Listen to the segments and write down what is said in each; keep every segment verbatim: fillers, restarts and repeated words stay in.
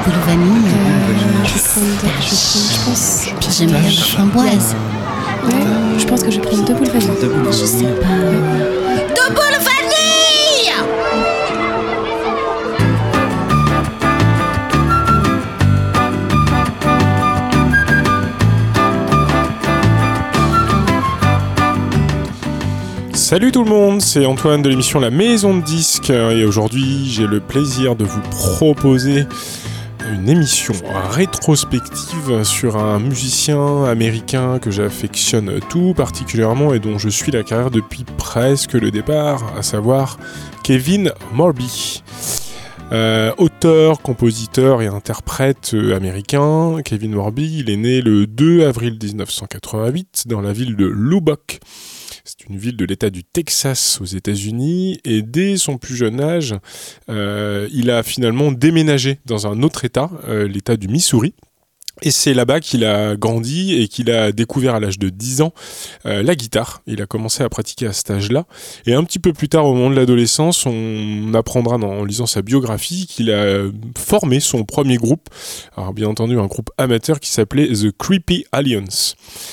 boule vanille. Euh, je vais prendre, je vais prendre, je pense. Puis j'aime bien la framboise. Ouais, je pense que je vais prendre deux boules vanille. Deux boules Je sais vanille. pas. Ouais. Deux boules vanille. Salut tout le monde, c'est Antoine de l'émission La Maison de Disques et aujourd'hui j'ai le plaisir de vous proposer une émission rétrospective sur un musicien américain que j'affectionne tout particulièrement et dont je suis la carrière depuis presque le départ, à savoir Kevin Morby. Euh, auteur, compositeur et interprète euh, américain, Kevin Morby, il est né le deux avril dix-neuf cent quatre-vingt-huit dans la ville de Lubbock. C'est une ville de l'État du Texas aux États-Unis et dès son plus jeune âge, euh, il a finalement déménagé dans un autre État, euh, l'État du Missouri. Et c'est là-bas qu'il a grandi et qu'il a découvert à l'âge de dix ans euh, la guitare. Il a commencé à pratiquer à cet âge-là. Et un petit peu plus tard, au moment de l'adolescence, on apprendra dans, en lisant sa biographie qu'il a formé son premier groupe. Alors bien entendu, un groupe amateur qui s'appelait The Creepy Alliance.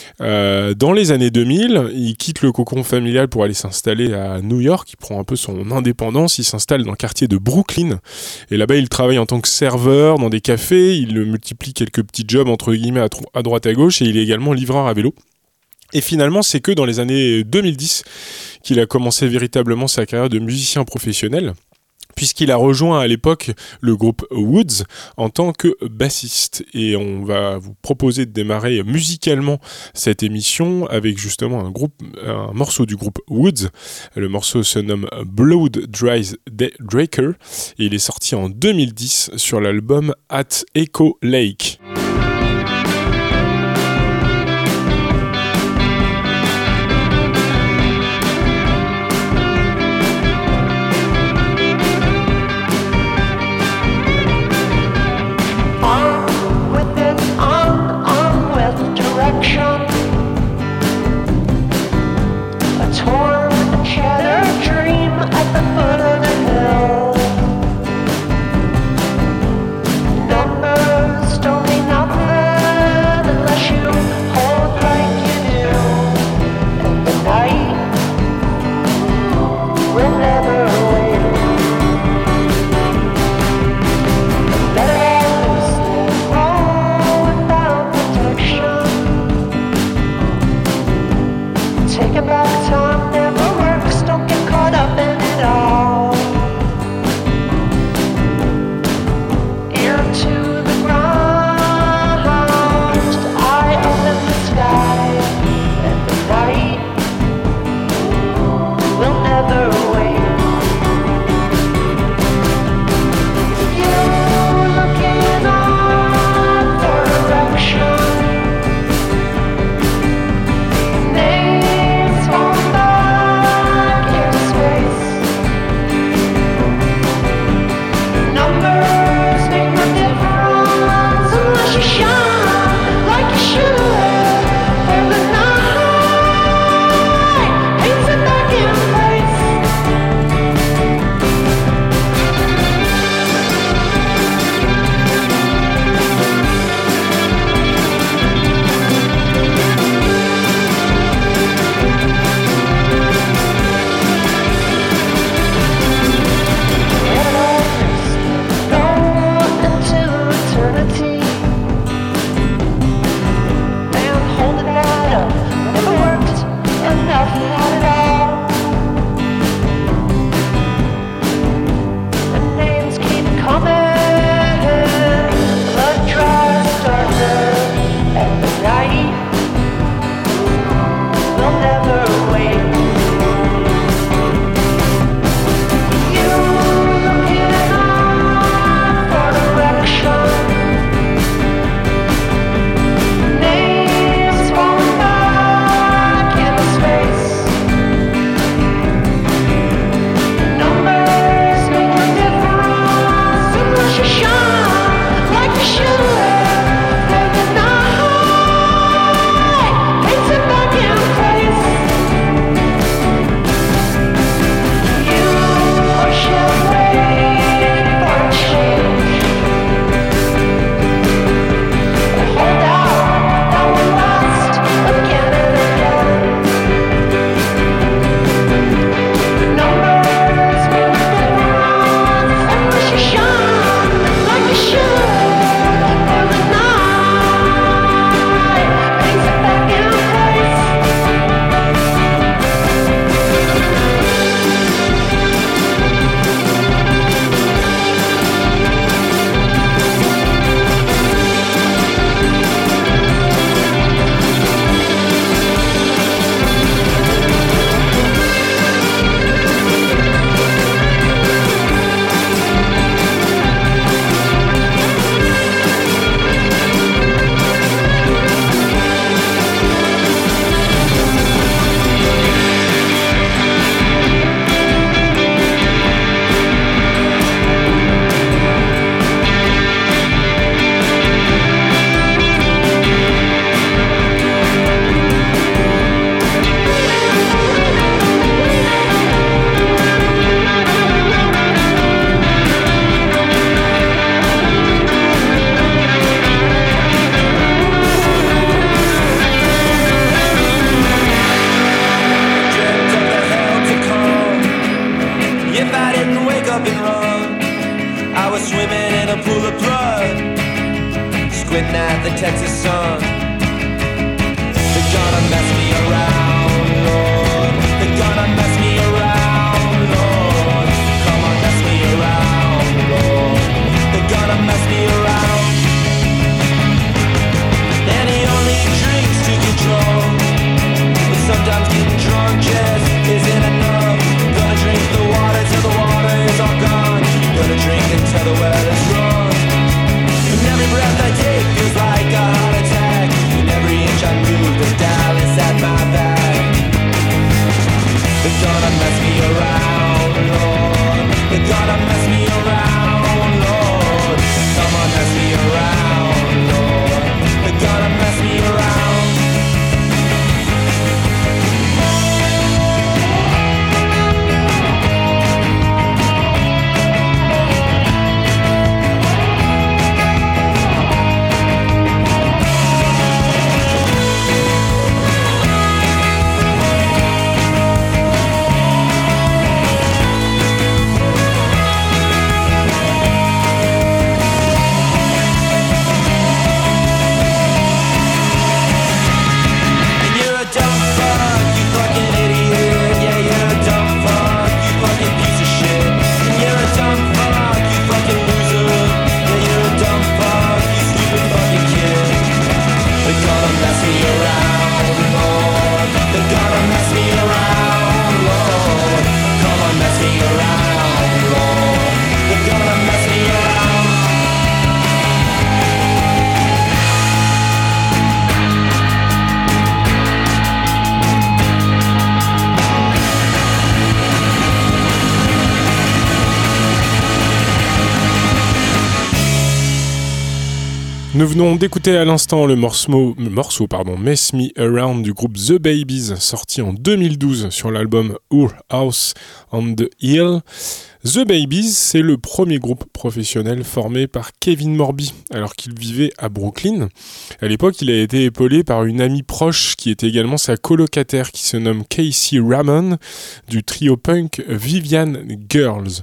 Euh, dans les années deux mille, il quitte le cocon familial pour aller s'installer à New York. Il prend un peu son indépendance. Il s'installe dans le quartier de Brooklyn. Et là-bas, il travaille en tant que serveur dans des cafés. Il multiplie quelques petits jobs entre guillemets à, tro- à droite à gauche et il est également livreur à vélo. Et finalement, c'est que dans les années deux mille dix qu'il a commencé véritablement sa carrière de musicien professionnel, puisqu'il a rejoint à l'époque le groupe Woods en tant que bassiste. Et on va vous proposer de démarrer musicalement cette émission avec justement un, groupe, un morceau du groupe Woods. Le morceau se nomme Blood Dries Draker et il est sorti en deux mille dix sur l'album At Echo Lake. Numbers don't mean nothing. was swimming in a pool of blood, squinting at the Texas sun. They're gonna mess me around, Lord. They're gonna mess me around, Lord. Come on, mess me around, Lord. They're gonna mess me around. And he only drinks to control, but sometimes getting drunk just isn't enough. Gonna drink the water till the water is all gone. Gonna drink until the well is run. And every breath I take feels like a heart attack. And every inch I move, there's Dallas at my back. They're gonna mess me around, Lord. They're gonna mess me around, Lord. Come on, mess me around, Lord. They're gonna mess me around. Nous venons d'écouter à l'instant le morceau, le morceau pardon, Mess Me Around du groupe The Babies, sorti en deux mille douze sur l'album Our House on the Hill. The Babies, c'est le premier groupe professionnel formé par Kevin Morby, alors qu'il vivait à Brooklyn. À l'époque, il a été épaulé par une amie proche qui était également sa colocataire, qui se nomme Casey Ramon, du trio punk Vivian Girls.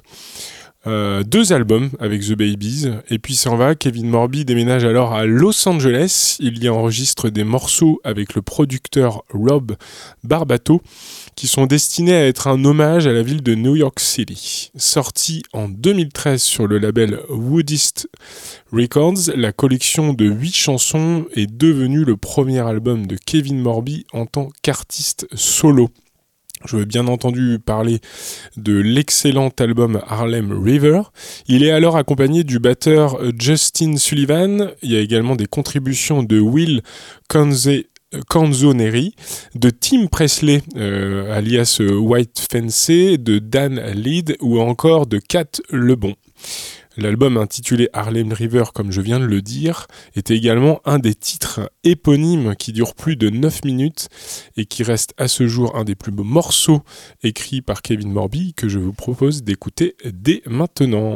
Euh, deux albums avec The Babies, et puis s'en va. Kevin Morby déménage alors à Los Angeles. Il y enregistre des morceaux avec le producteur Rob Barbato, qui sont destinés à être un hommage à la ville de New York City. Sorti en deux mille treize sur le label Woodist Records, la collection de huit chansons est devenue le premier album de Kevin Morby en tant qu'artiste solo. Je veux bien entendu parler de l'excellent album Harlem River. Il est alors accompagné du batteur Justin Sullivan. Il y a également des contributions de Will Canze- Canzoneri, de Tim Presley, euh, alias White Fence, de Dan Lead ou encore de Kat Lebon. L'album intitulé Harlem River, comme je viens de le dire, est également un des titres éponymes qui dure plus de neuf minutes et qui reste à ce jour un des plus beaux morceaux écrits par Kevin Morby que je vous propose d'écouter dès maintenant.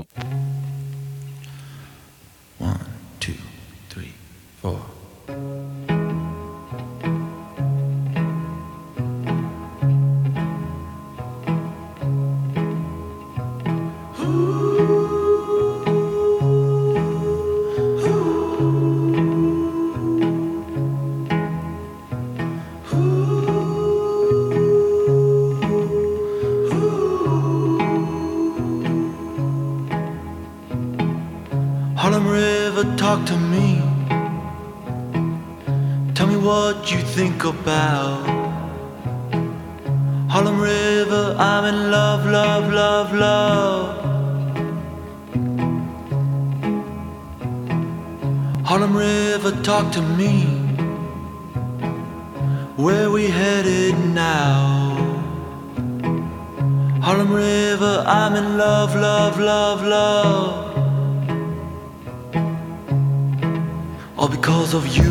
One, two, three, four. Harlem River, talk to me. Tell me what you think about Harlem River. I'm in love, love, love, love. Harlem River, talk to me. Where we headed now? Harlem River, I'm in love, love, love, love. All because of you.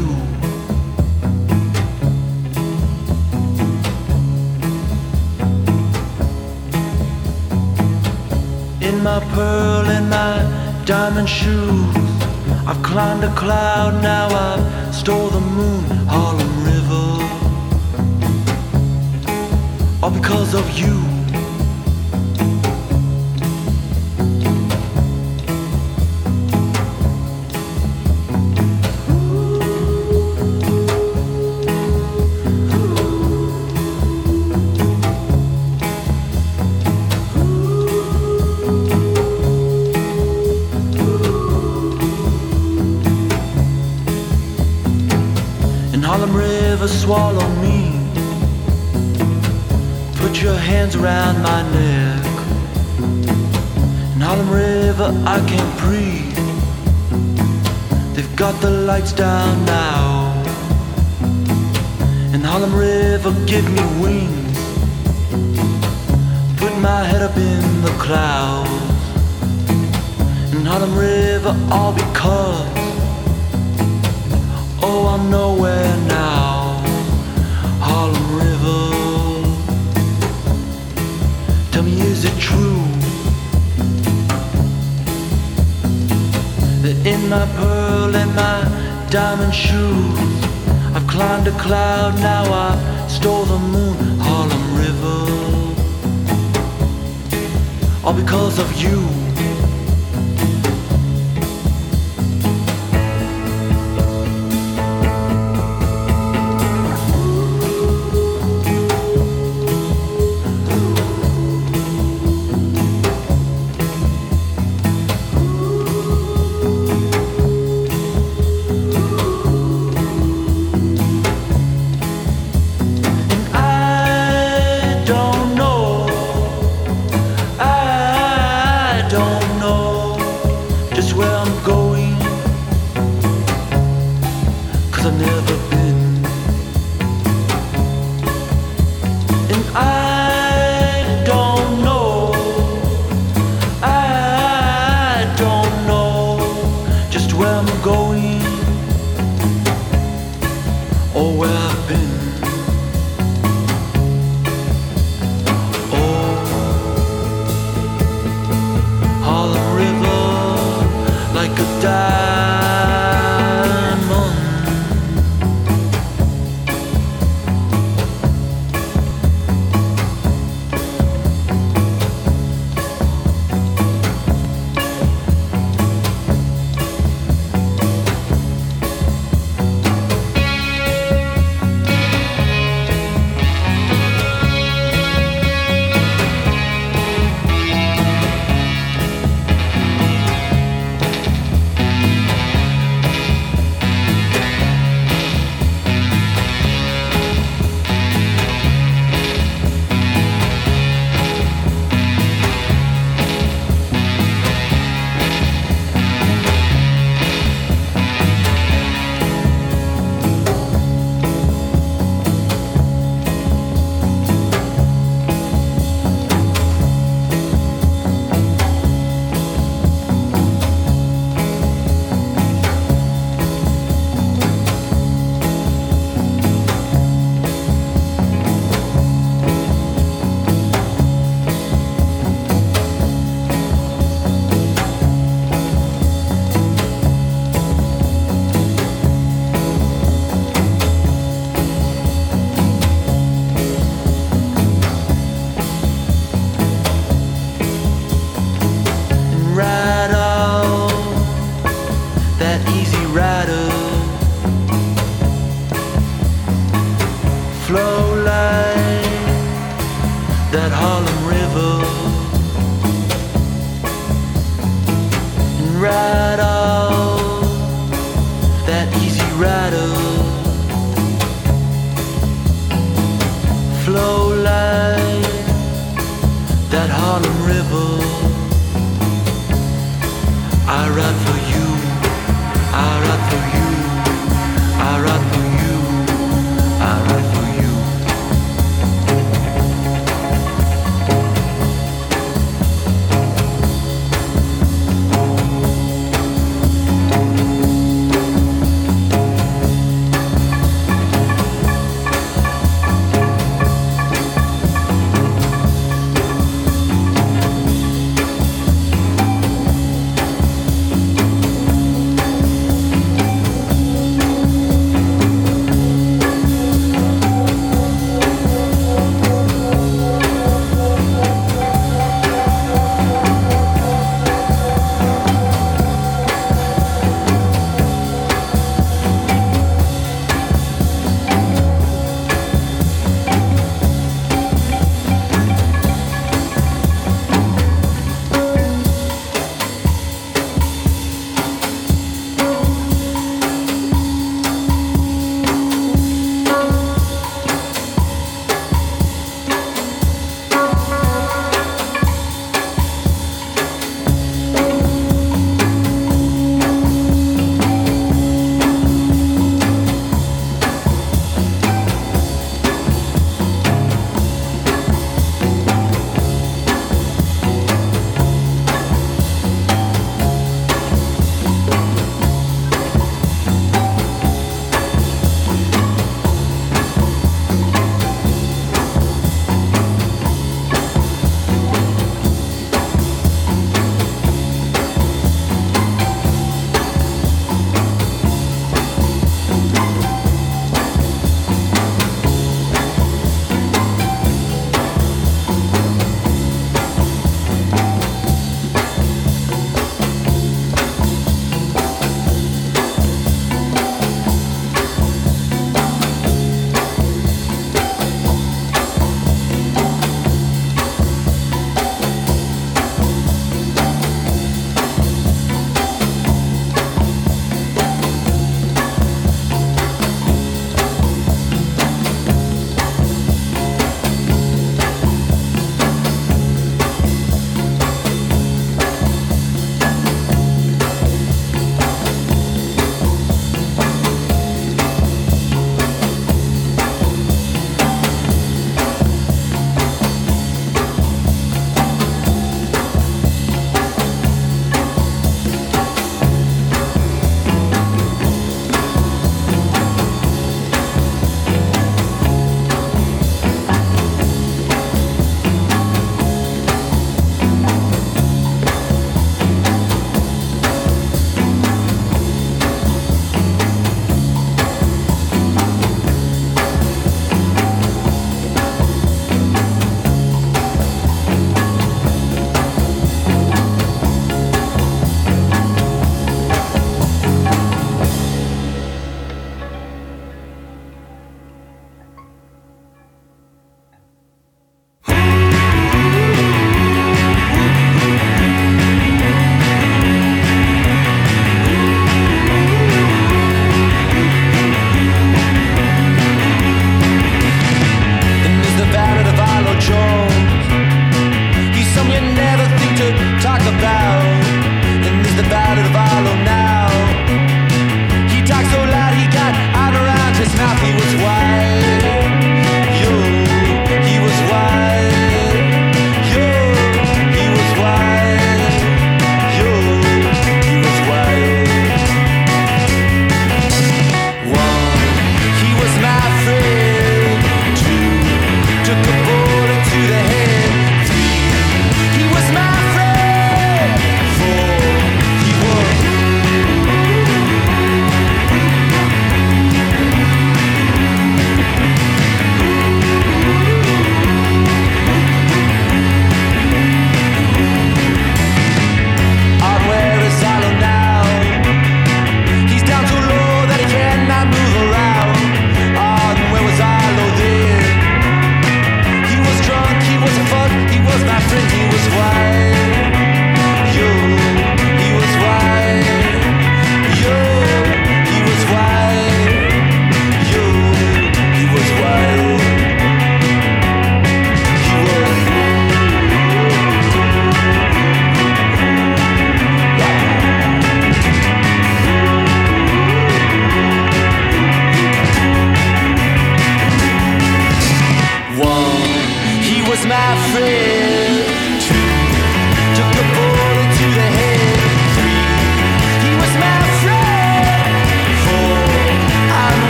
In my pearl and my diamond shoes, I've climbed a cloud, now I've stole the moon. Harlem River, all because of you. River, swallow me. Put your hands around my neck. In Harlem River, I can't breathe. They've got the lights down now. In Harlem River, give me wings. Put my head up in the clouds. In Harlem River, all because oh, I'm nowhere now. Harlem River, tell me, is it true that in my pearl and my diamond shoes I've climbed a cloud, now I stole the moon? Harlem River, all because of you.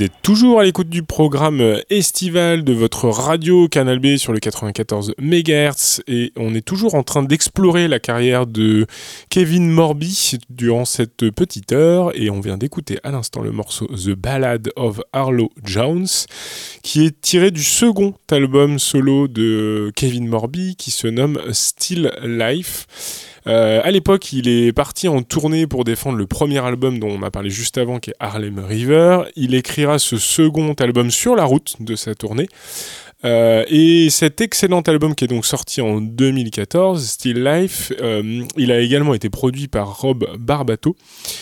Vous êtes toujours à l'écoute du programme estival de votre radio Canal B sur le quatre-vingt-quatorze mégahertz et on est toujours en train d'explorer la carrière de Kevin Morby durant cette petite heure et on vient d'écouter à l'instant le morceau The Ballad of Harlow Jones qui est tiré du second album solo de Kevin Morby qui se nomme Still Life. Euh, à l'époque, il est parti en tournée pour défendre le premier album dont on a parlé juste avant, qui est Harlem River. Il écrira ce second album sur la route de sa tournée. Euh, et cet excellent album qui est donc sorti en deux mille quatorze, Still Life, euh, il a également été produit par Rob Barbato.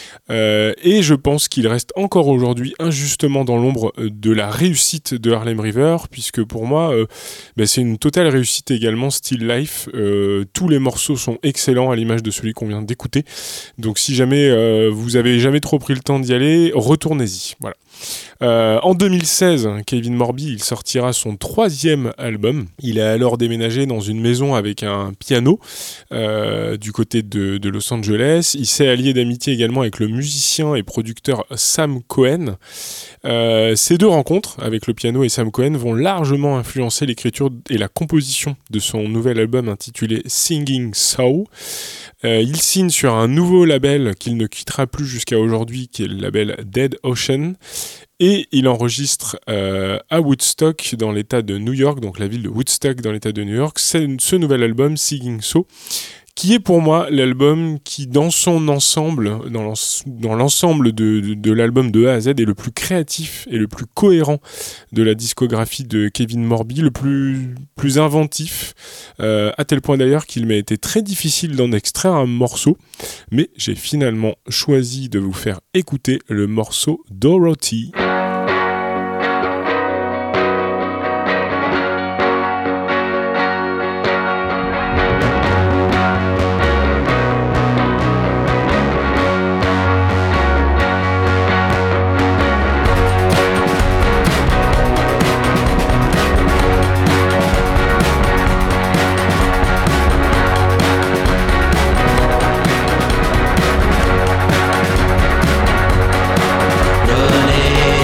Euh, et je pense qu'il reste encore aujourd'hui injustement dans l'ombre de la réussite de Harlem River, puisque pour moi, euh, bah, c'est une totale réussite également, Still Life. Euh, tous les morceaux sont excellents à l'image de celui qu'on vient d'écouter. Donc si jamais euh, vous avez jamais trop pris le temps d'y aller, retournez-y. Voilà. Euh, en deux mille seize, Kevin Morby, il sortira son troisième album. Il a alors déménagé dans une maison avec un piano euh, du côté de, de Los Angeles. Il s'est allié d'amitié également avec le musicien et producteur Sam Cohen. Euh, ces deux rencontres avec le piano et Sam Cohen vont largement influencer l'écriture et la composition de son nouvel album intitulé Singing Soul. Euh, il signe sur un nouveau label qu'il ne quittera plus jusqu'à aujourd'hui, qui est le label Dead Ocean. Et il enregistre euh, à Woodstock dans l'état de New York, donc la ville de Woodstock dans l'état de New York, c'est ce nouvel album, Singing So, qui est pour moi l'album qui, dans son ensemble, dans, l'ens- dans l'ensemble de, de, de l'album de A à Z, est le plus créatif et le plus cohérent de la discographie de Kevin Morby, le plus, plus inventif, euh, à tel point d'ailleurs qu'il m'a été très difficile d'en extraire un morceau, mais j'ai finalement choisi de vous faire écouter le morceau Dorothy. Running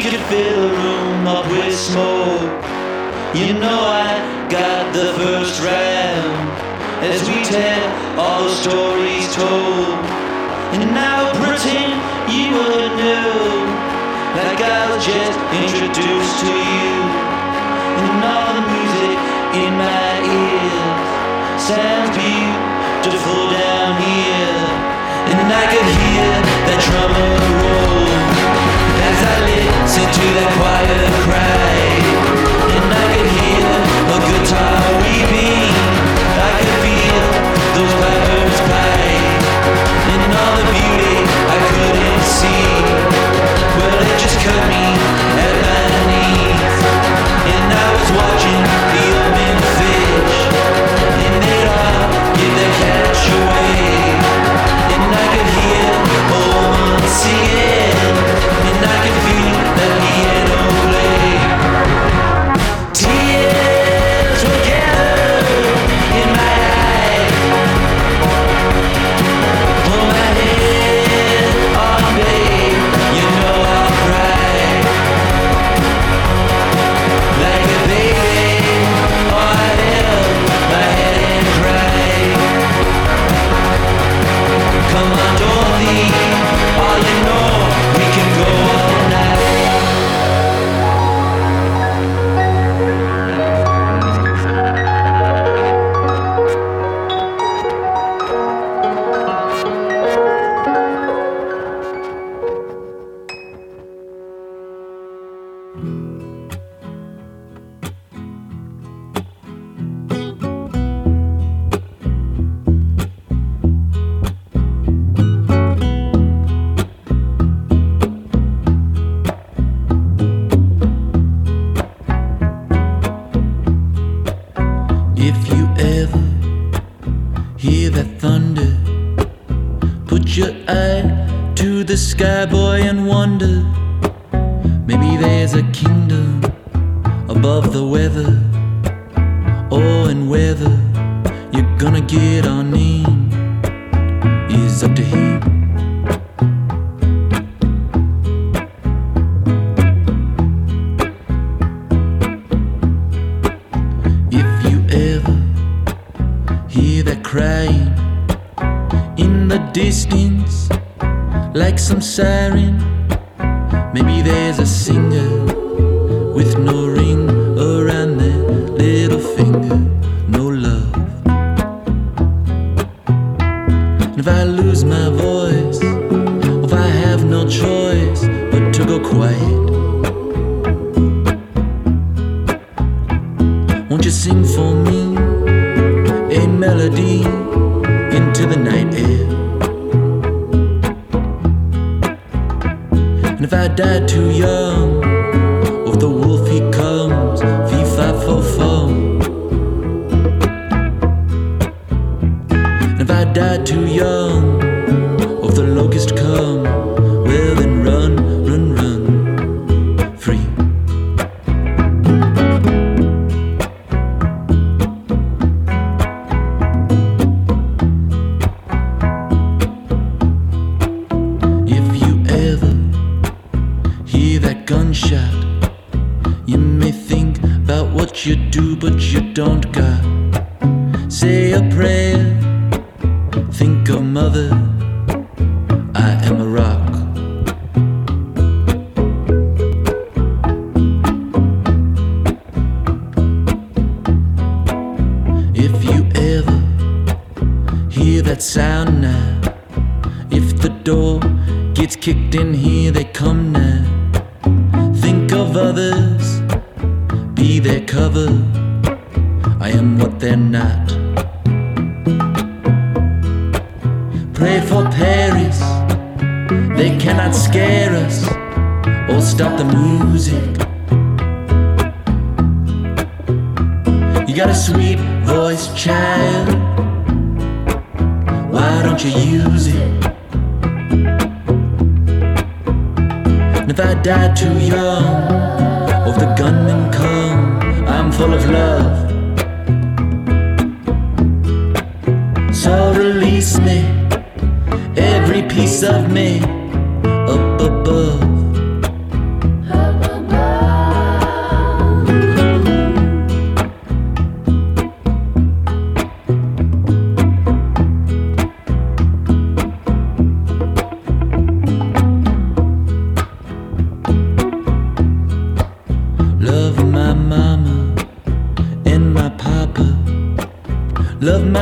could fill a room up with smoke. You know I got the first round as we tell all the stories told. And I would pretend you would know, like I was just introduced to you. And all the music in my ears sounds beautiful down here. And I could hear that drummer roll as I listen to that choir cry. And I could hear a guitar weeping, I could feel those pipers pipe. And all the beauty I couldn't see, well, it just cut me at my knees. And I was watching the open fish, and they'd all give their catch away. And I could hear a woman singing, and I could feel that piano play. Tears were gathered in my eyes. Hold my head on, babe, you know I'll cry like a baby. Oh, I held my head and cried. Come on, Dorothy, all you know, we can go all night. If you ever hear that thunder, put your eye to the sky, boy, and wonder. Maybe there's a kingdom above the weather. Oh, and whether you're gonna get on in is up to him. If you ever hear that crying in the distance, like some siren, maybe there's a singer with no ring around their little finger, no love. And if I lose my voice, or if I have no choice but to go quiet, won't you sing for me a melody into the night air? And if I die too young, or if the wolf he comes, fee fi fo fum. And if I die too young, or if the locust come, well then run, run, run, free. If you ever hear that gunshot, you may think about what you do, but you don't got. Say a prayer, think of mother, I am a rock. If you ever hear that sound now, if the door gets kicked in here, they come now. Think of others, be their cover, I am what they're not. Pray for Paris, they cannot scare us or stop the music. You got a sweet voice, child, why don't you use it? And if I die too young, or if the gunmen come, I'm full of love. So release me, every piece of me, up above.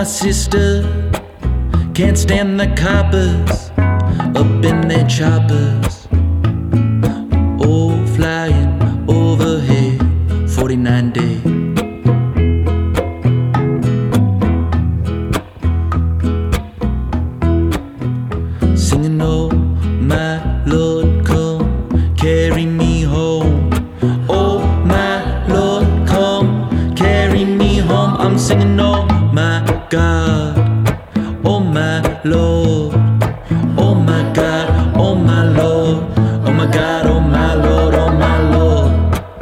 my sister can't stand the coppers up in their choppers. Oh, flying overhead, forty-nine day. Singing, oh, my Lord, come carry me home. Oh, my Lord, come carry me home. I'm singing, oh, my God, oh, my Lord, oh, my God, oh, my Lord, oh, my God, oh, my Lord, oh, my Lord.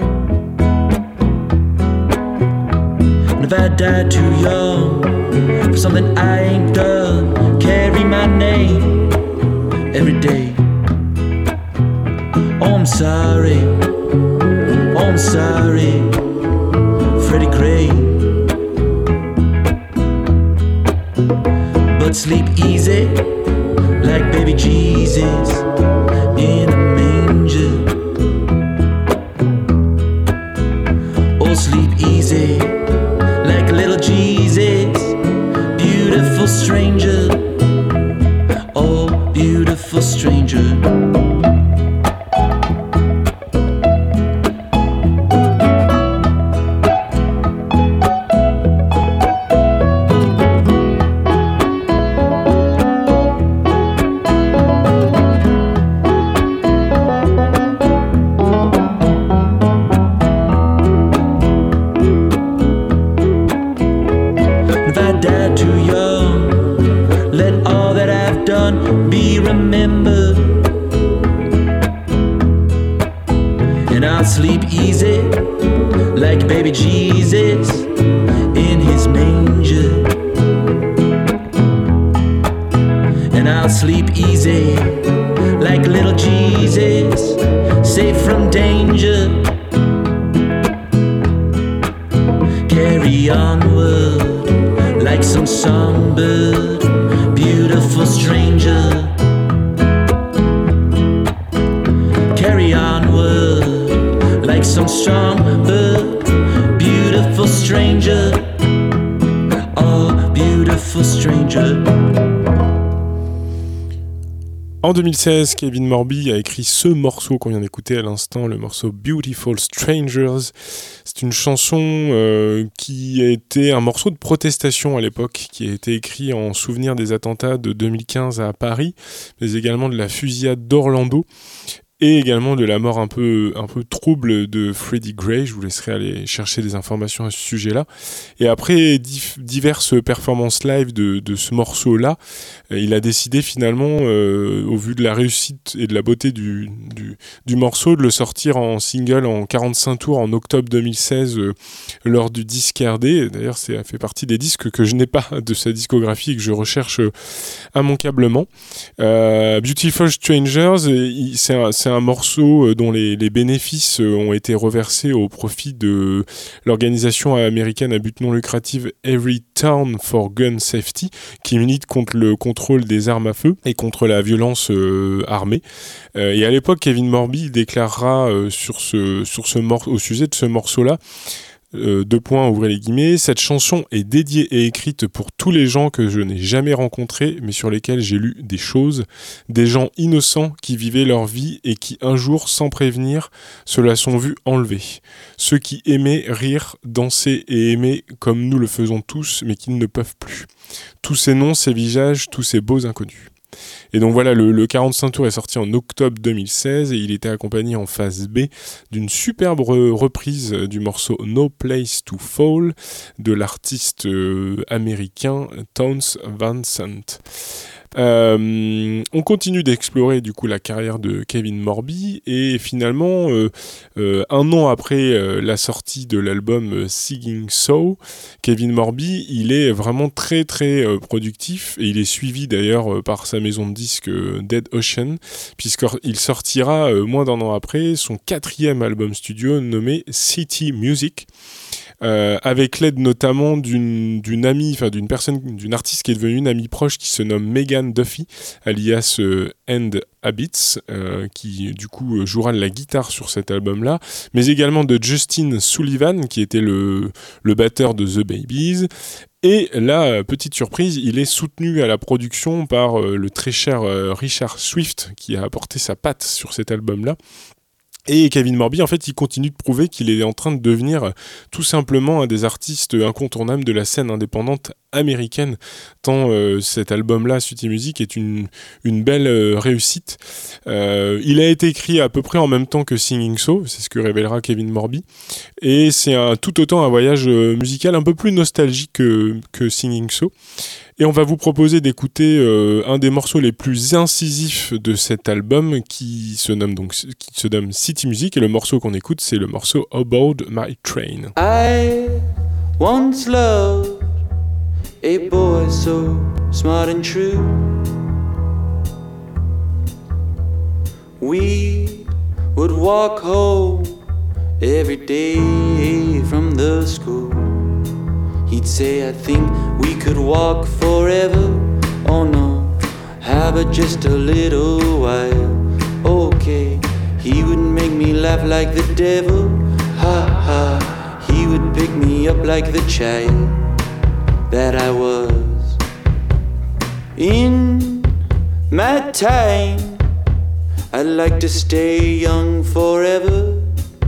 And if I die too young for something I ain't done, carry my name every day. Oh, I'm sorry, oh, I'm sorry, Freddie Gray. But sleep easy, like baby Jesus in a manger. Oh, sleep easy, like little Jesus, beautiful stranger. Oh, beautiful stranger. Sleep easy, like baby Jesus in his manger. And I'll sleep easy, like little Jesus, safe from danger. Carry onward, like some songbird, beautiful stranger. Carry onward, like some strong bird, beautiful stranger, oh, beautiful stranger. En deux mille seize, Kevin Morby a écrit ce morceau qu'on vient d'écouter à l'instant, le morceau Beautiful Strangers. C'est une chanson euh, qui a été un morceau de protestation à l'époque, qui a été écrit en souvenir des attentats de deux mille quinze à Paris, mais également de la fusillade d'Orlando. Et également de la mort un peu, un peu trouble de Freddie Gray. Je vous laisserai aller chercher des informations à ce sujet-là. Et après dif- diverses performances live de, de ce morceau-là, euh, il a décidé finalement, euh, au vu de la réussite et de la beauté du, du, du morceau, de le sortir en single en quarante-cinq tours en octobre deux mille seize euh, lors du disque R D. D'ailleurs, ça fait partie des disques que je n'ai pas de sa discographie et que je recherche euh, immanquablement. Euh, Beautiful Strangers, il, c'est un, c'est un morceau dont les, les bénéfices ont été reversés au profit de l'organisation américaine à but non lucratif Every Town for Gun Safety, qui milite contre le contrôle des armes à feu et contre la violence euh, armée. Euh, et à l'époque, Kevin Morby déclarera euh, sur ce, sur ce mor- au sujet de ce morceau-là, Euh, deux points, ouvrez les guillemets, cette chanson est dédiée et écrite pour tous les gens que je n'ai jamais rencontrés, mais sur lesquels j'ai lu des choses, des gens innocents qui vivaient leur vie et qui un jour, sans prévenir, se la sont vus enlever. Ceux qui aimaient rire, danser et aimer comme nous le faisons tous, mais qui ne peuvent plus. Tous ces noms, ces visages, tous ces beaux inconnus. Et donc voilà, le, le quarante-cinq tours est sorti en octobre deux mille seize et il était accompagné en phase B d'une superbe re- reprise du morceau No Place to Fall de l'artiste euh, américain Townes Van Sant. Euh, on continue d'explorer du coup la carrière de Kevin Morby et finalement euh, euh, un an après euh, la sortie de l'album euh, Singing Soul, Kevin Morby il est vraiment très très euh, productif et il est suivi d'ailleurs euh, par sa maison de disques euh, Dead Ocean puisqu'il sortira euh, moins d'un an après son quatrième album studio nommé City Music. Euh, avec l'aide notamment d'une, d'une amie, enfin d'une personne, d'une artiste qui est devenue une amie proche qui se nomme Megan Duffy, alias euh, End Habits, euh, qui du coup jouera de la guitare sur cet album-là, mais également de Justin Sullivan, qui était le, le batteur de The Babies, Et là, petite surprise, il est soutenu à la production par euh, le très cher euh, Richard Swift, qui a apporté sa patte sur cet album-là. Et Kevin Morby, en fait, il continue de prouver qu'il est en train de devenir euh, tout simplement un des artistes incontournables de la scène indépendante américaine, tant euh, cet album-là, Sweetie Music, est une, une belle euh, réussite. Euh, il a été écrit à peu près en même temps que Singing So, c'est ce que révélera Kevin Morby, et c'est un, tout autant un voyage euh, musical un peu plus nostalgique que, que Singing So. Et on va vous proposer d'écouter euh, un des morceaux les plus incisifs de cet album qui se nomme donc qui se nomme City Music, et le morceau qu'on écoute, c'est le morceau Aboard My Train. I once loved a boy so smart and true. We would walk home every day from the school. He'd say, I think we could walk forever. Oh no, how about just a little while? Okay, he would make me laugh like the devil. Ha ha, he would pick me up like the child that I was. In my time, I'd like to stay young forever.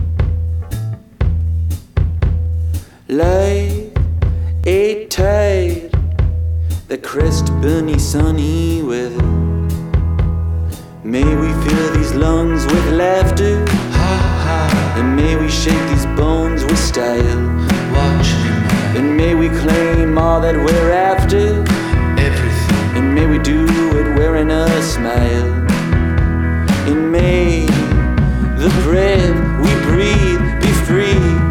Like a tide that crest beneath sunny weather. May we fill these lungs with laughter, ha ha, and may we shake these bones with style. Watch me, and may we claim all that we're after, everything, and may we do it wearing a smile. And may the breath we breathe be free.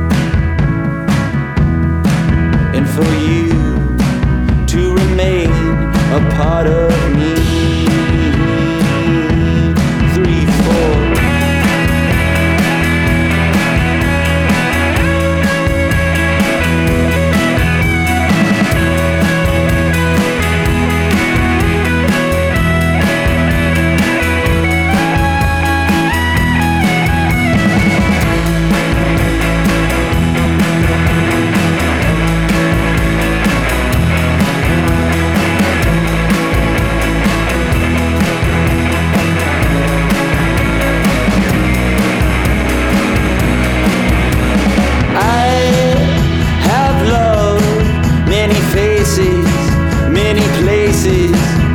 And for you to remain a part of me. Three, four. Many places,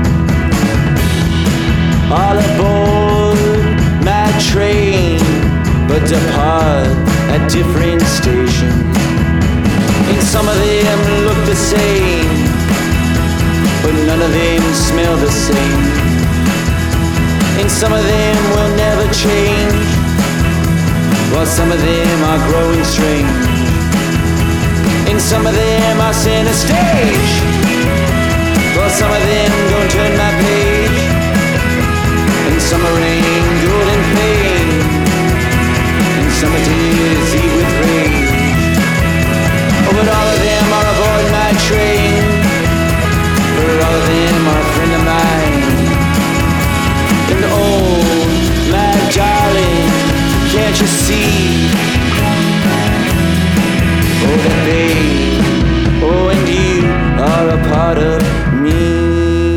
all aboard my train, but depart at different stations. And some of them look the same, but none of them smell the same. And some of them will never change, while some of them are growing strange. And some of them are center stage, well, some of them don't turn my page. And some are rain, good and pain, and some are dizzy with rage. Oh, but all of them are aboard my train, for all of them are a friend of mine. And oh, my darling, can't you see? Oh, that they, oh, and you are a part of me.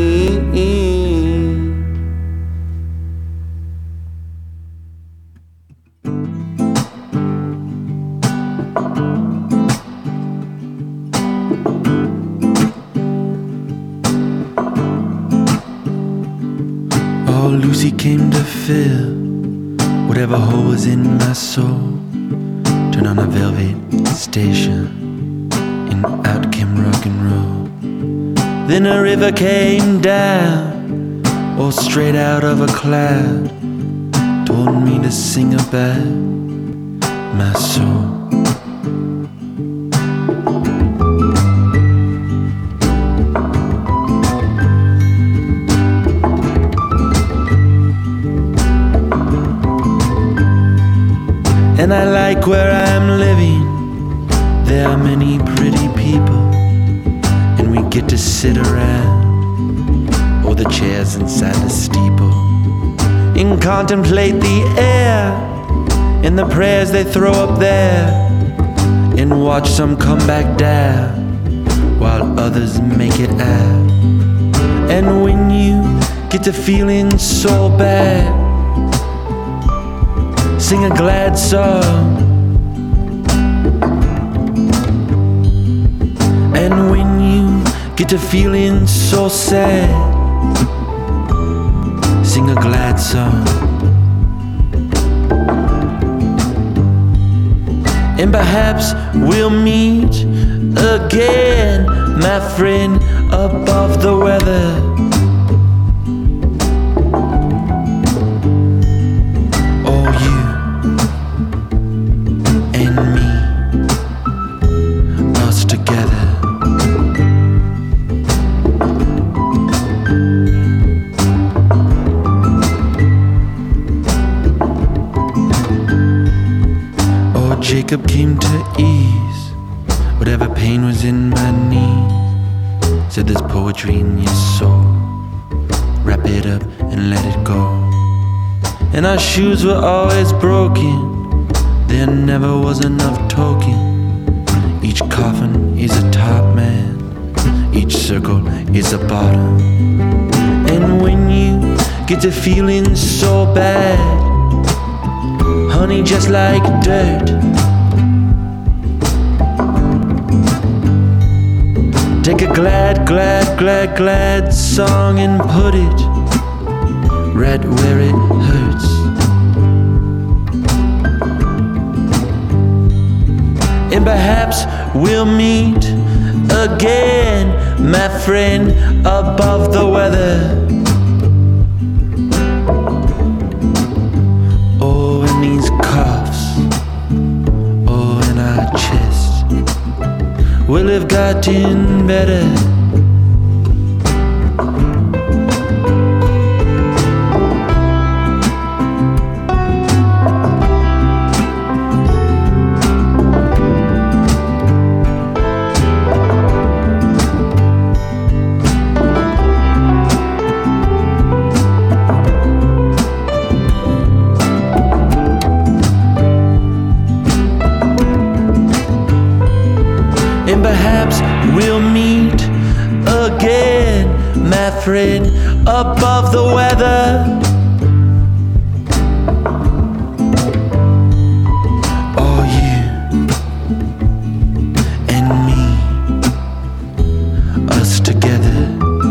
Oh, Lucy came to fill whatever hole was in my soul. Turn on a velvet station, and out came rock and roll. Then a river came down, or straight out of a cloud, told me to sing about my soul. And I like where I'm living. There are many pretty people, and we get to sit around, or the chairs inside the steeple, and contemplate the air and the prayers they throw up there, and watch some come back down, while others make it out. And when you get to feeling so bad, sing a glad song. And when you get to feeling so sad, sing a glad song. And perhaps we'll meet again, my friend, above the weather. Oh, you and me, us together. Oh, Jacob came to ease whatever pain was in my knees. Said there's poetry in your soul, wrap it up and let it go. And our shoes were always broken, there never was enough token. Each coffin is a top, man, each circle is a bottom. And when you get to feeling so bad, honey, just like dirt, take a glad, glad, glad, glad song and put it right where it hurts. And perhaps we'll meet again, my friend, above the weather. Oh, in these coughs, oh, in our chest, we'll have gotten better. And perhaps we'll meet again, my friend, above the weather. Oh, you and me, us together.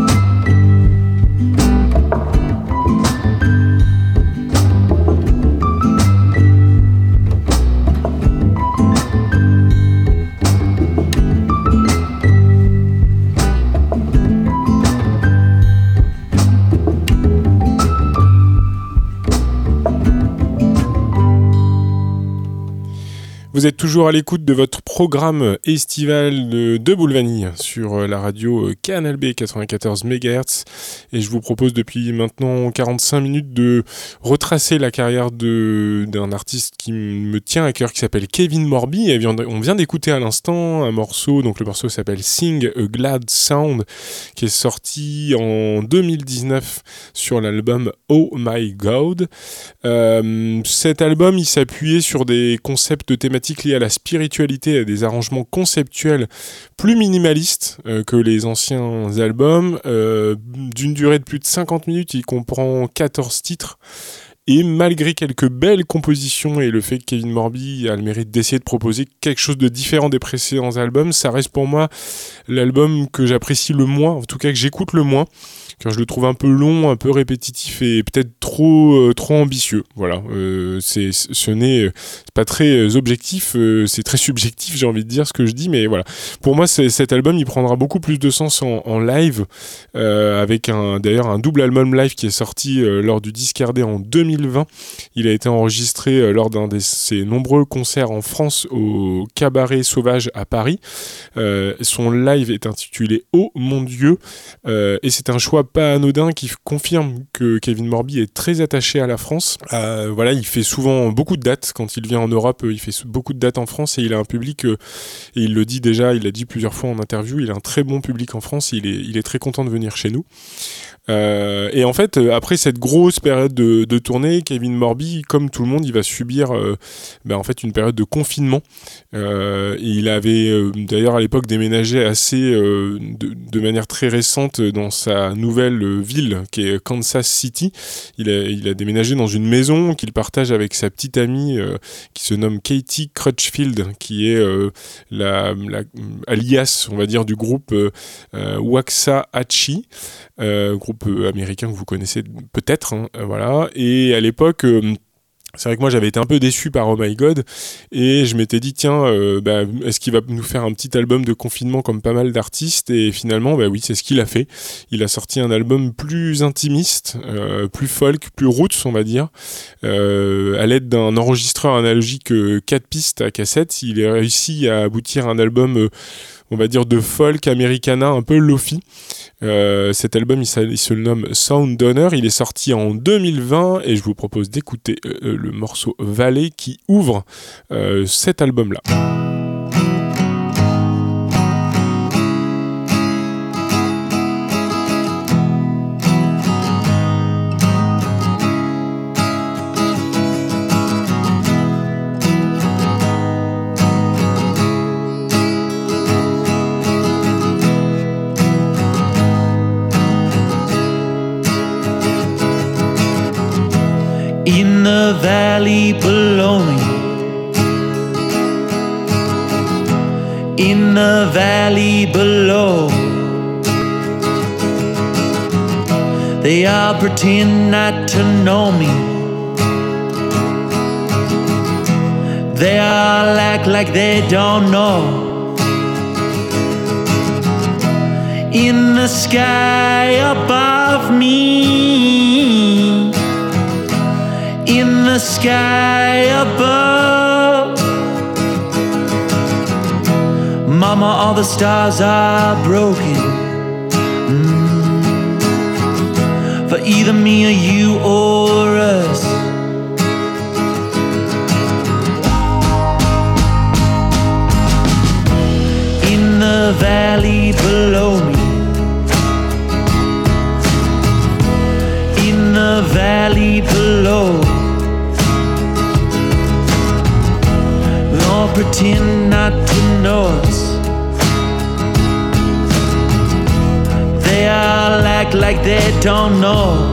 Vous êtes toujours à l'écoute de votre programme estival de, de Boulevanie sur la radio Canal B quatre-vingt-quatorze mégahertz et je vous propose depuis maintenant quarante-cinq minutes de retracer la carrière de, d'un artiste qui me tient à cœur qui s'appelle Kevin Morby. Et on vient d'écouter à l'instant un morceau, donc le morceau s'appelle Sing a Glad Sound qui est sorti en deux mille dix-neuf sur l'album Oh My God. Euh, cet album il s'appuyait sur des concepts thématiques liés à la spiritualité et à des arrangements conceptuels plus minimalistes euh, que les anciens albums. Euh, d'une durée de plus de cinquante minutes, il comprend quatorze titres. Et malgré quelques belles compositions et le fait que Kevin Morby a le mérite d'essayer de proposer quelque chose de différent des précédents albums, ça reste pour moi l'album que j'apprécie le moins, en tout cas que j'écoute le moins, car je le trouve un peu long, un peu répétitif et peut-être trop euh, trop ambitieux. Voilà, euh, c'est ce n'est c'est pas très objectif, euh, c'est très subjectif, j'ai envie de dire ce que je dis, mais voilà. Pour moi, c'est, cet album, il prendra beaucoup plus de sens en, en live, euh, avec un d'ailleurs un double album live qui est sorti euh, lors du Discardé en deux mille vingt. Il a été enregistré euh, lors d'un de ses nombreux concerts en France au Cabaret Sauvage à Paris. Euh, son live est intitulé Oh mon Dieu, euh, et c'est un choix pas anodin qui confirme que Kevin Morby est très attaché à la France. Euh, voilà, il fait souvent beaucoup de dates quand il vient en Europe, il fait beaucoup de dates en France et il a un public, euh, et il le dit déjà, il l'a dit plusieurs fois en interview, il a un très bon public en France, il est, il est très content de venir chez nous. Euh, et en fait, après cette grosse période de, de tournée, Kevin Morby, comme tout le monde, il va subir euh, ben, en fait une période de confinement. Euh, et il avait euh, d'ailleurs à l'époque déménagé assez euh, de, de manière très récente dans sa nouvelle euh, ville qui est Kansas City. Il a, il a déménagé dans une maison qu'il partage avec sa petite amie euh, qui se nomme Katie Crutchfield, qui est euh, la, la alias, on va dire, du groupe euh, euh, Waxahachie, euh, groupe euh, américain que vous connaissez peut-être, hein, euh, voilà. Et à l'époque, euh, c'est vrai que moi j'avais été un peu déçu par Oh My God et je m'étais dit tiens euh, bah, est-ce qu'il va nous faire un petit album de confinement comme pas mal d'artistes, et finalement bah oui, c'est ce qu'il a fait. Il a sorti un album plus intimiste, euh, plus folk, plus roots on va dire, euh, à l'aide d'un enregistreur analogique euh, quatre pistes à cassette. Il a réussi à aboutir à un album euh, on va dire de folk americana un peu lofi. Euh, cet album il, il se nomme Sound Donor, il est sorti en deux mille vingt et je vous propose d'écouter euh, le morceau Valley qui ouvre euh, cet album là. In the valley below me, in the valley below, they all pretend not to know me. They all act like they don't know. In the sky above me, in the sky above, Mama, all the stars are broken, mm, for either me or you or us. In the valley below me, in the valley below, pretend not to know us. They all act like they don't know.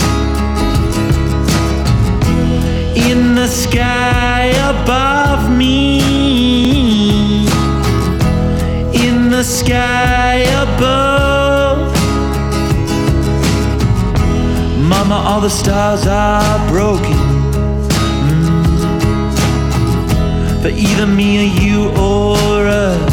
In the sky above me, in the sky above, Mama, all the stars are broken, for either me or you or us.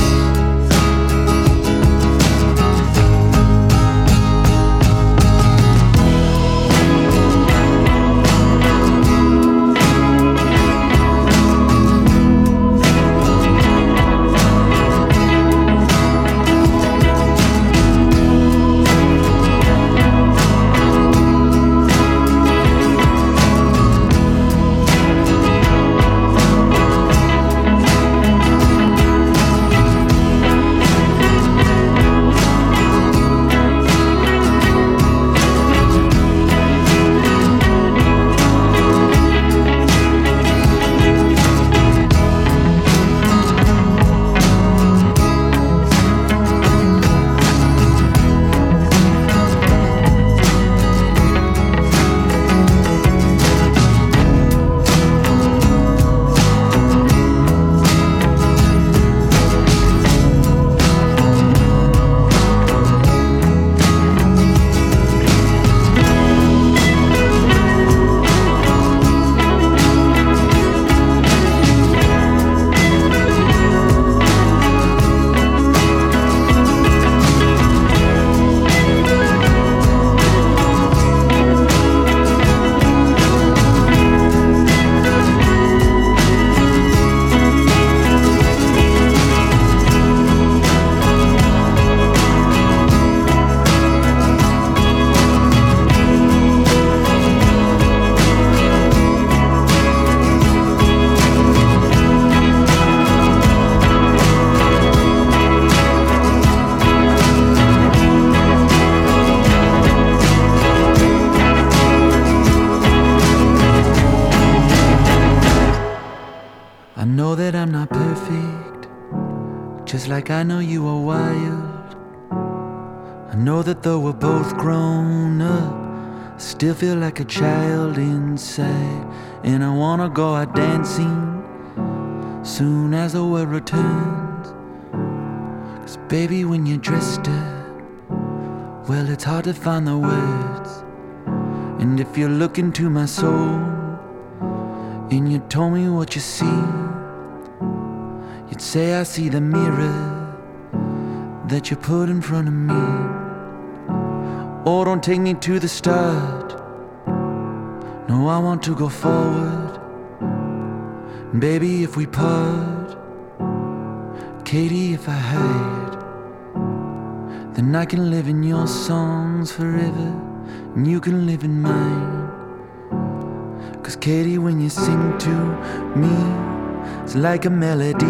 like I know you are wild. I know that though we're both grown up, I still feel like a child inside. And I wanna go out dancing soon as the world returns. Cause baby, when you're dressed up, well, it's hard to find the words. And if you look into my soul and you told me what you see, you'd say I see the mirror that you put in front of me. Oh, don't take me to the start. No, I want to go forward. And baby, if we part, Katie, if I hide, then I can live in your songs forever, and you can live in mine. Cause Katie, when you sing to me, it's like a melody,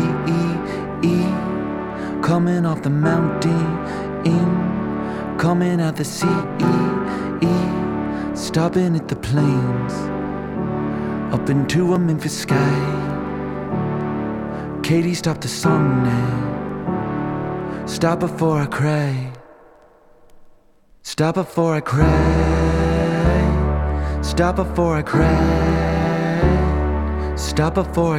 coming off the mountain, in, coming out the sea, stopping at the plains, up into a Memphis sky. Katie, stop the song now. Stop before I cry. Stop before I cry. Stop before I cry. Stop before I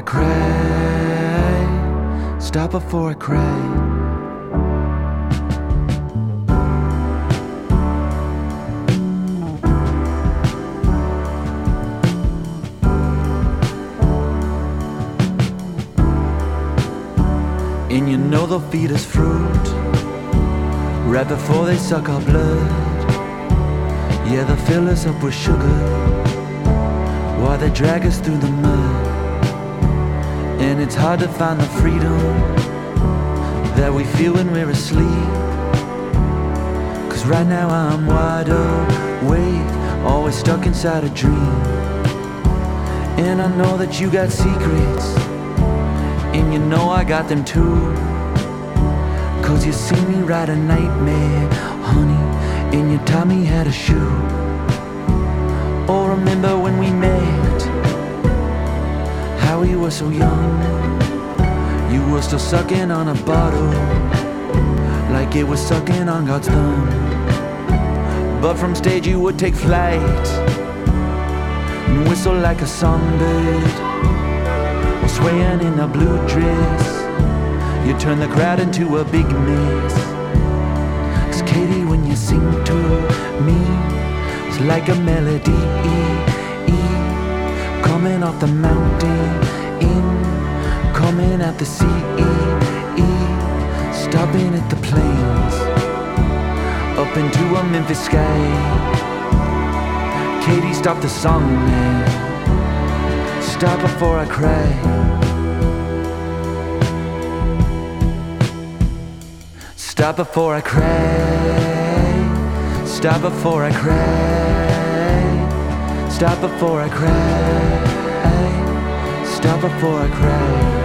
cry. Stop before I cry. And you know they'll feed us fruit right before they suck our blood. Yeah, they'll fill us up with sugar while they drag us through the mud. And it's hard to find the freedom that we feel when we're asleep. Cause right now I'm wide awake, always stuck inside a dream. And I know that you got secrets, and you know I got them too. Cause you see me ride a nightmare, honey, and you taught me how to shoot. Oh, remember when we met, how we were so young. You were still sucking on a bottle like it was sucking on God's thumb. But from stage you would take flight and whistle like a songbird, swaying in a blue dress. You turn the crowd into a big mess. Cause Katie, when you sing to me, it's like a melody, coming off the mountain, in, coming out the sea, stopping at the plains, up into a Memphis sky. Katie, stop the song now. Stop before I cry. Stop before I cry. Stop before I cry. Stop before I cry. Stop before I cry.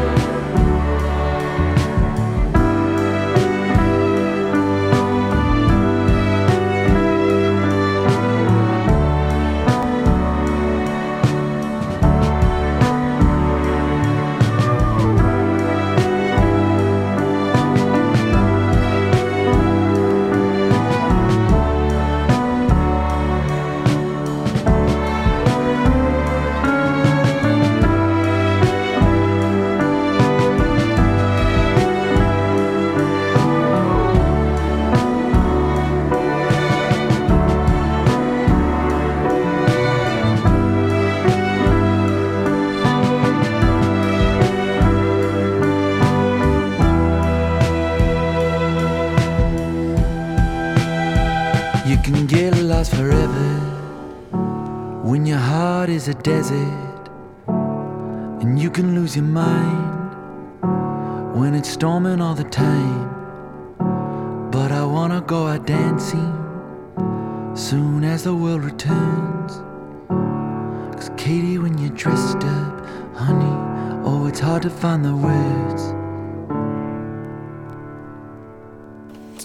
A desert, and you can lose your mind when it's storming all the time. But I wanna go out dancing soon as the world returns. Cause Katie, when you're dressed up, honey, oh, it's hard to find the words.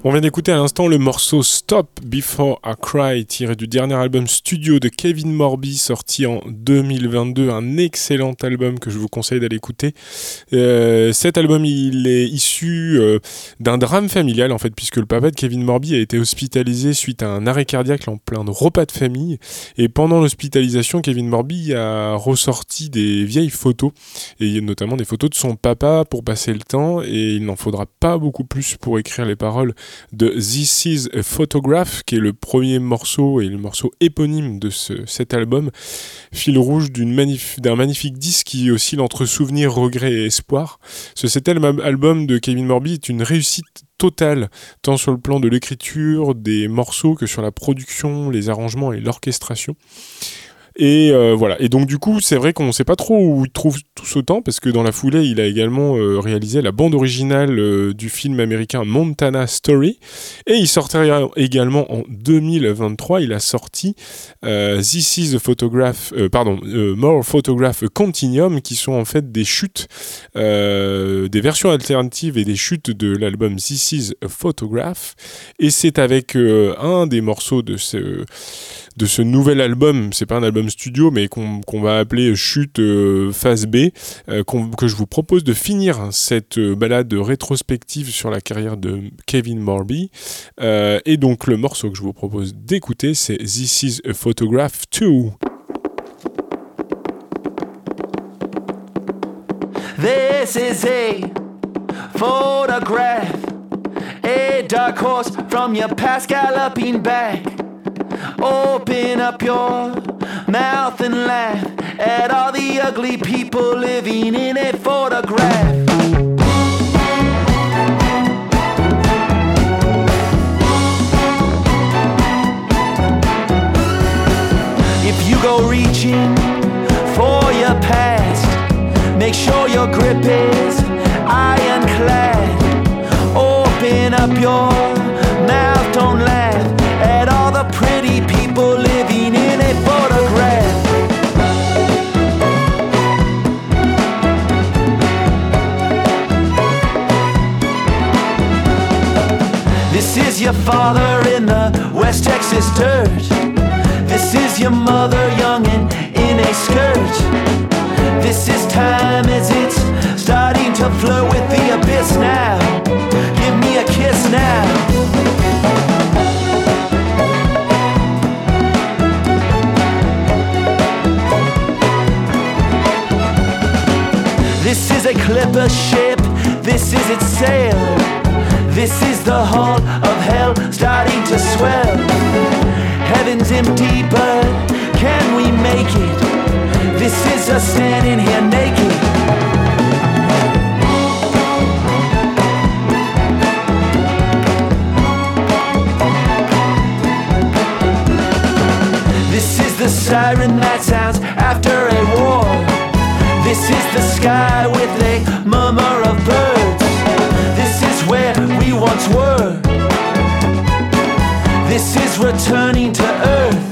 On vient d'écouter à l'instant le morceau Stop Before I Cry, tiré du dernier album studio de Kevin Morby, sorti en deux mille vingt-deux, un excellent album que je vous conseille d'aller écouter. Euh, cet album, il est issu euh, d'un drame familial, en fait, puisque le papa de Kevin Morby a été hospitalisé suite à un arrêt cardiaque en plein repas de famille, et pendant l'hospitalisation, Kevin Morby a ressorti des vieilles photos, et notamment des photos de son papa pour passer le temps, et il n'en faudra pas beaucoup plus pour écrire les paroles de This Is a Photograph, qui est le premier morceau et le morceau éponyme de ce, cet album, fil rouge d'une magnif- d'un magnifique disque qui oscille entre souvenirs, regrets et espoir. Ce cet album de Kevin Morby est une réussite totale, tant sur le plan de l'écriture des morceaux que sur la production, les arrangements et l'orchestration. Et euh, voilà. Et donc du coup, c'est vrai qu'on ne sait pas trop où il trouve tout ce temps, parce que dans la foulée, il a également euh, réalisé la bande originale euh, du film américain Montana Story. Et il sortira également en deux mille vingt-trois. Il a sorti euh, This Is a Photograph, euh, pardon, euh, More Photograph Continuum, qui sont en fait des chutes, euh, des versions alternatives et des chutes de l'album This Is a Photograph. Et c'est avec euh, un des morceaux de ce de ce nouvel album, c'est pas un album studio, mais qu'on, qu'on va appeler Chute euh, phase B, euh, qu'on, que je vous propose de finir cette euh, balade rétrospective sur la carrière de Kevin Morby. Euh, et donc le morceau que je vous propose d'écouter, c'est This Is a Photograph two. This is a photograph, a dark horse from your past galloping back. Open up your mouth and laugh at all the ugly people living in a photograph. If you go reaching for your past, make sure your grip is ironclad. Open up your mouth, don't laugh at all the pretty people living in a photograph. This is your father in the West Texas dirt. This is your mother young and in a skirt. This is time as it's starting to flirt with the abyss now. Give me a kiss now. This is a clipper ship, this is its sail. This is the hull of hell starting to swell. Heaven's empty, but can we make it? This is us standing here naked. This is the siren that sounds after a war. This is the sky with a murmur of birds. This is where we once were. This is returning to earth.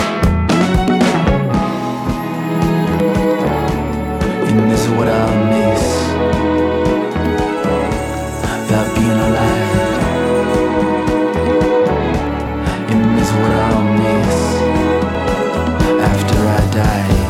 And this is what I'll miss about being alive. And this is what I'll miss after I die.